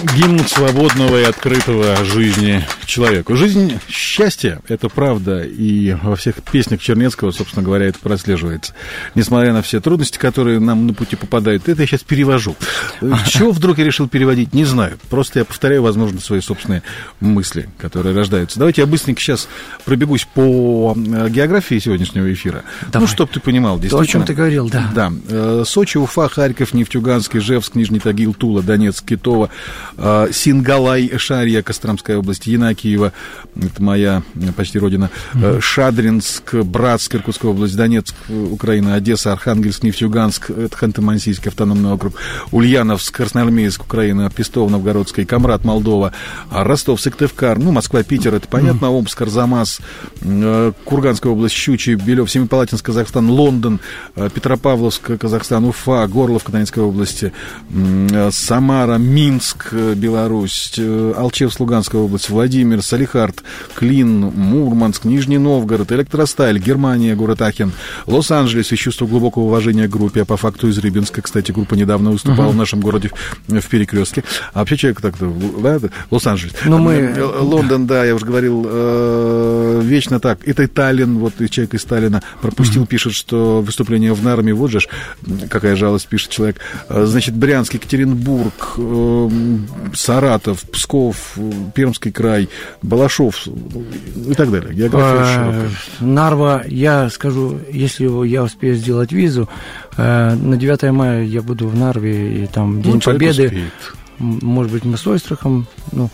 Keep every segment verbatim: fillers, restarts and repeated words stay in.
Гимн свободного и открытого жизни человеку. Жизнь счастья, это правда, и во всех песнях Чернецкого, собственно говоря, это прослеживается. Несмотря на все трудности, которые нам на пути попадают, это я сейчас перевожу. Чего вдруг я решил переводить, не знаю. Просто я повторяю, возможно, свои собственные мысли, которые рождаются. Давайте я быстренько сейчас пробегусь по географии сегодняшнего эфира. Давай. Ну, чтобы ты понимал, действительно. То, о чем ты говорил, да. Да. Сочи, Уфа, Харьков, Нефтьюганск, Ижевск, Нижний Тагил, Тула, Донецк, Китово, Сингалай, Шарья, Костромская область, Янакиево, это моя почти родина, mm-hmm. Шадринск, Братск, Иркутская область, Донецк, Украина, Одесса, Архангельск, Нефтьюганск, это Ханты-Мансийский автономный округ, Ульяновск, Красноармейск, Украина, Пестов, Новгородский, Камрад, Молдова, Ростов, Сыктывкар, ну, Москва, Питер, это понятно, mm-hmm. Омск, Арзамас, Курганская область, Щучье, Белев, Семипалатинск, Казахстан, Лондон, Петропавловск, Казахстан, Уфа, Горловка, Донецкой области, Самара, Минск, Беларусь, Алчевск, Луганская область, Владимир, Салихард, Клин, Мурманск, Нижний Новгород, Электросталь, Германия, город Ахен, Лос-Анджелес, из чувства глубокого уважения к группе, а по факту из Рыбинска, кстати, группа недавно выступала uh-huh. в нашем городе в Перекрестке, а вообще человек так-то, да, Лос-Анджелес. Но мы... Лондон, да, я уже говорил, э, вечно так, это Таллин, вот и человек из Таллина пропустил, uh-huh. пишет, что выступление в Нарме, вот же, какая жалость, пишет человек, значит, Брянск, Екатеринбург, э, Саратов, Псков, Пермский край, Балашов и так далее. География широкая. Нарва, я скажу, если я успею сделать визу, на девятое мая я буду в Нарве, и там День ну, Победы. Успеет. Может быть, мы с Ойстрахом. Ну.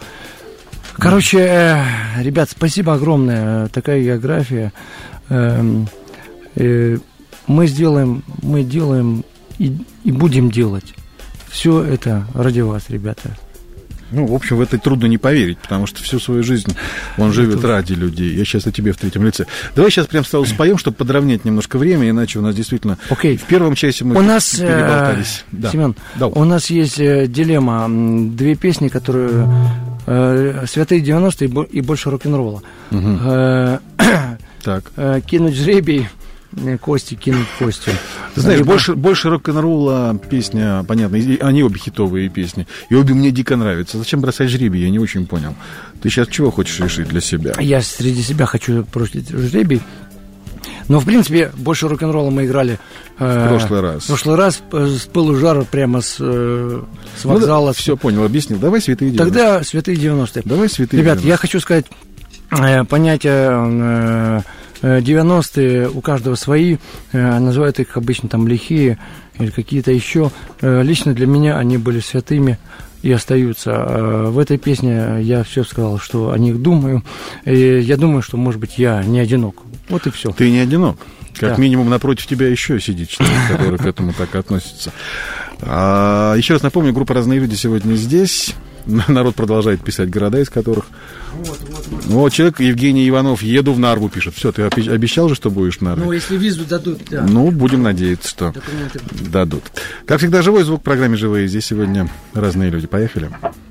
Короче, ребят, спасибо огромное. Такая география. Мы сделаем, мы делаем и, и будем делать. Все это ради вас, ребята. Ну, в общем, в это трудно не поверить, потому что всю свою жизнь он живет это... ради людей. Я сейчас о тебе в третьем лице. Давай сейчас прям сразу споем, чтобы подровнять немножко время, иначе у нас действительно okay. в первом часе мы у нас, переболтались. Э, да. Семен, да. у нас есть дилемма. Две песни, которые э, «Святые девяностые» и «Больше рок-н-ролла». Угу. Э, так. э, кинуть жребий. Кости кинуть костью. Ты знаешь, Либо... больше, больше рок-н-ролла песня, понятно, они обе хитовые песни, и обе мне дико нравятся. Зачем бросать жребий, я не очень понял. Ты сейчас чего хочешь решить для себя? Я среди себя хочу бросить жребий. Но, в принципе, больше рок-н-ролла мы играли э, в прошлый раз. В прошлый раз с пылу жару прямо с, э, с вокзала. Ну, да, все понял, объяснил. Давай «Святые девяностые». Тогда «Святые девяностые». Давай «Святые Ребят, девяностые». я хочу сказать э, понятие... Э, девяностые у каждого свои, э, называют их обычно там лихие или какие-то еще. Э, лично для меня они были святыми и остаются. Э, в этой песне я все сказал, что о них думаю. И я думаю, что, может быть, я не одинок. Вот и все. Ты не одинок. Как да. минимум напротив тебя еще сидит человек, который к этому так относится. А, еще раз напомню, группа «Разные люди» сегодня здесь. Народ продолжает писать города, из которых... Вот, вот, вот. Вот человек, Евгений Иванов, еду в Нарву, пишет. Все, ты обещал же, что будешь в Нарве? Ну, если визу дадут, да. Ну, будем надеяться, что документы дадут. Как всегда, живой звук в программе «Живые». Здесь сегодня разные люди. Поехали.